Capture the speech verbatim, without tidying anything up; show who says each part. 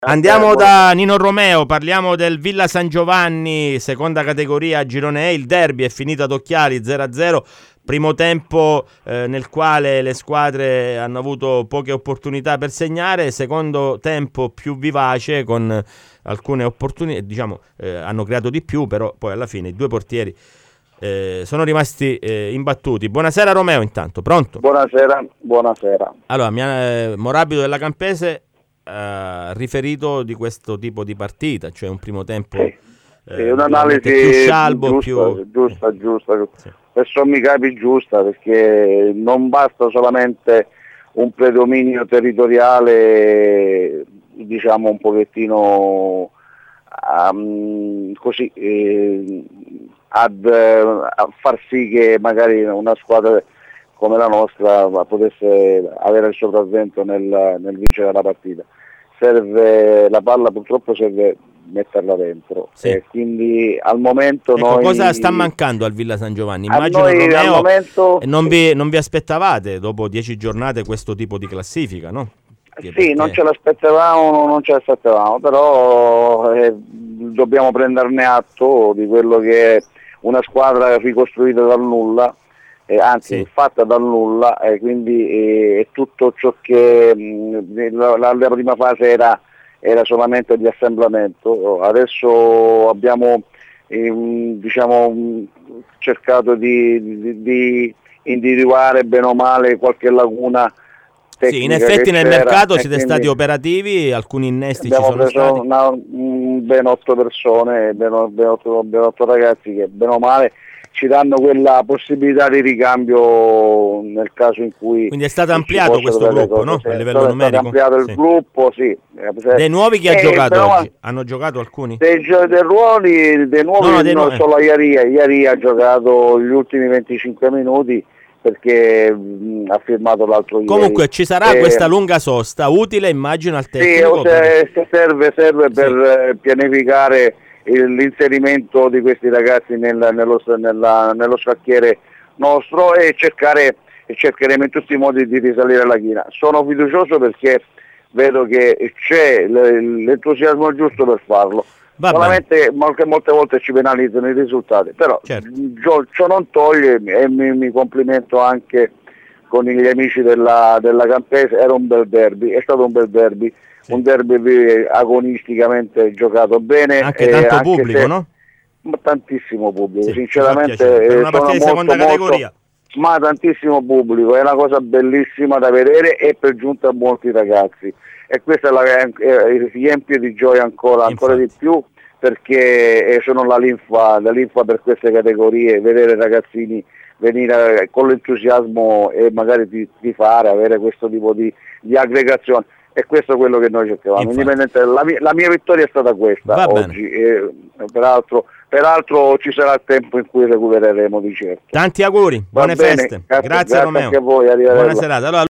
Speaker 1: Andiamo da Nino Romeo, parliamo del Villa San Giovanni, seconda categoria girone E. Il derby è finito ad occhiali zero a zero, primo tempo eh, nel quale le squadre hanno avuto poche opportunità per segnare, secondo tempo più vivace con alcune opportunità, diciamo eh, hanno creato di più, però poi alla fine i due portieri eh, sono rimasti eh, imbattuti. Buonasera Romeo, intanto, pronto?
Speaker 2: Buonasera, buonasera.
Speaker 1: Allora, mi ha, eh, Morabito della Campese Uh, riferito di questo tipo di partita, cioè un primo tempo
Speaker 2: sì,
Speaker 1: eh,
Speaker 2: sì, un'analisi
Speaker 1: più scialbo,
Speaker 2: giusta,
Speaker 1: più
Speaker 2: giusta, giusta,
Speaker 1: sì.
Speaker 2: per sommi capi giusta, perché non basta solamente un predominio territoriale, diciamo un pochettino um, così eh, ad a far sì che magari una squadra come la nostra potesse avere il sopravvento nel, nel vincere la partita. Serve la palla, purtroppo serve metterla dentro, sì. E quindi al momento
Speaker 1: ecco,
Speaker 2: noi...
Speaker 1: cosa sta mancando al Villa San Giovanni?
Speaker 2: A
Speaker 1: Immagino
Speaker 2: noi,
Speaker 1: Romeo,
Speaker 2: al momento...
Speaker 1: e non vi, non vi aspettavate dopo dieci giornate questo tipo di classifica, no?
Speaker 2: Sì,
Speaker 1: perché...
Speaker 2: non ce l'aspettavamo, non ce l'aspettavamo, però eh, dobbiamo prenderne atto di quello che è una squadra ricostruita dal nulla, Eh, anzi sì. fatta dal nulla, e eh, quindi eh, tutto ciò che mh, la, la, la prima fase era, era solamente di assemblamento. Adesso abbiamo eh, diciamo, cercato di, di, di individuare bene o male qualche laguna tecnica.
Speaker 1: Sì, in effetti nel
Speaker 2: c'era,
Speaker 1: mercato siete stati operativi, alcuni innesti ci sono stati.
Speaker 2: Abbiamo preso una, un, ben otto persone, ben, ben, otto, ben otto ragazzi che bene o male ci danno quella possibilità di ricambio nel caso in cui...
Speaker 1: Quindi è stato ampliato questo gruppo, no? A livello numerico? È stato
Speaker 2: ampliato il
Speaker 1: sì.
Speaker 2: gruppo, sì.
Speaker 1: Dei nuovi chi ha
Speaker 2: eh,
Speaker 1: giocato
Speaker 2: però,
Speaker 1: oggi? Hanno giocato alcuni?
Speaker 2: Dei, dei ruoli, dei nuovi, no, no, dei no, nuovi. Solo Iaria. Iaria ha giocato gli ultimi venticinque minuti perché mh, ha firmato l'altro ieri.
Speaker 1: Comunque ci sarà eh, questa lunga sosta, utile immagino al tecnico?
Speaker 2: Sì, perché... serve, serve sì. per pianificare l'inserimento di questi ragazzi nel, nello, nella, nello scacchiere nostro e cercare e cercheremo in tutti i modi di risalire la china. Sono fiducioso perché vedo che c'è l'entusiasmo giusto per farlo. Va solamente molte, molte volte ci penalizzano i risultati, però certo. ciò non toglie, e mi, mi complimento anche con gli amici della, della Campese, era un bel derby, è stato un bel derby. Sì. Un derby agonisticamente giocato bene.
Speaker 1: Anche tanto anche pubblico, se, no?
Speaker 2: Tantissimo pubblico,
Speaker 1: sì,
Speaker 2: sinceramente.
Speaker 1: Per una partita di seconda molto, categoria.
Speaker 2: Ma tantissimo pubblico, è una cosa bellissima da vedere e per giunta molti ragazzi. E questa la, eh, riempie di gioia ancora, ancora di più, perché sono la linfa, la linfa per queste categorie, vedere ragazzini venire con l'entusiasmo e magari di, di fare, avere questo tipo di, di aggregazione. E questo è quello che noi cercavamo. Indipendente, la, mia, la mia vittoria è stata questa Va oggi, e, peraltro, peraltro ci sarà il tempo in cui recupereremo di certo.
Speaker 1: Tanti auguri, buone feste, grazie, grazie Romeo,
Speaker 2: anche a voi,
Speaker 1: buona serata. Allora,